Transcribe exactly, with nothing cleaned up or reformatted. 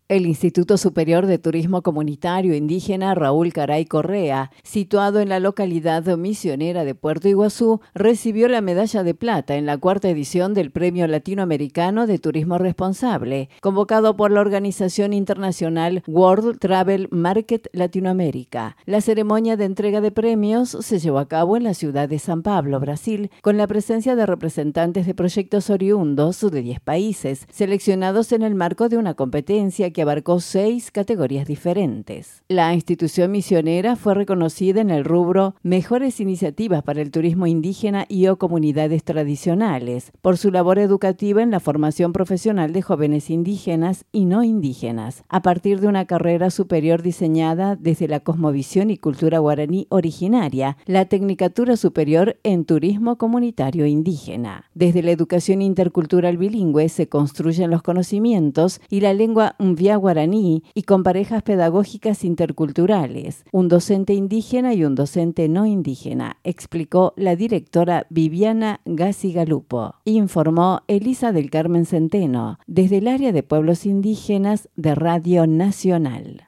El Instituto Superior de Turismo Comunitario Indígena Raúl Caray Correa, situado en la localidad misionera de Puerto Iguazú, recibió la medalla de plata en la cuarta edición del Premio Latinoamericano de Turismo Responsable, convocado por la organización internacional World Travel Market Latinoamérica. La ceremonia de entrega de premios se llevó a cabo en la ciudad de San Pablo, Brasil, con la presencia de representantes de proyectos oriundos de diez países, seleccionados en el marco de una competencia que que abarcó seis categorías diferentes. La institución misionera fue reconocida en el rubro Mejores Iniciativas para el Turismo Indígena y o Comunidades Tradicionales, por su labor educativa en la formación profesional de jóvenes indígenas y no indígenas, a partir de una carrera superior diseñada desde la cosmovisión y cultura guaraní originaria, la Tecnicatura Superior en Turismo Comunitario Indígena. Desde la educación intercultural bilingüe se construyen los conocimientos y la lengua guaraní y con parejas pedagógicas interculturales, un docente indígena y un docente no indígena, explicó la directora Viviana Gacigalupo. Informó Elisa del Carmen Centeno, desde el área de pueblos indígenas de Radio Nacional.